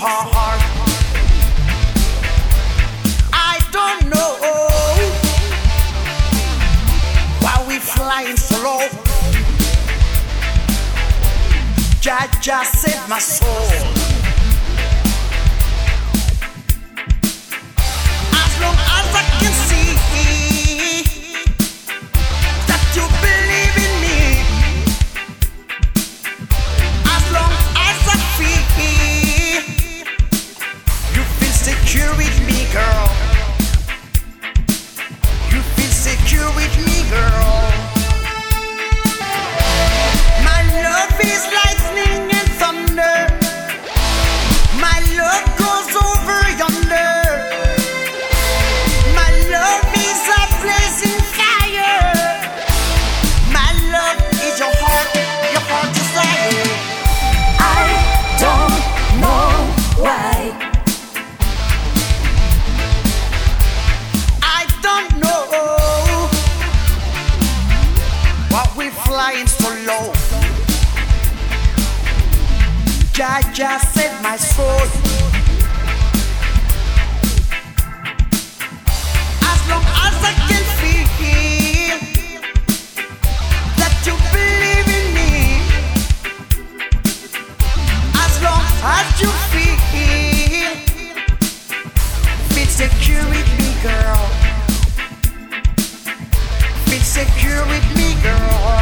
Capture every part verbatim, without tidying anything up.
hard. I don't know why we flying so low. Jah Jah save my soul. As long as I can see that you believe in me, as long as I feel you feel secure with me, girl. You feel secure with me, girl. My love is lightning and thunder. My love goes over yonder. My love is a blazing fire. My love is your heart, your heart desire. I don't know why. I don't know why we flying so low. Jah Jah save my soul. As long as I can feel that you believe in me, as long as you feel feel secure with me, girl. Feel secure with me, girl.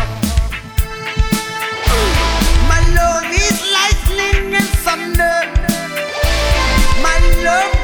My love is lightning and thunder. My love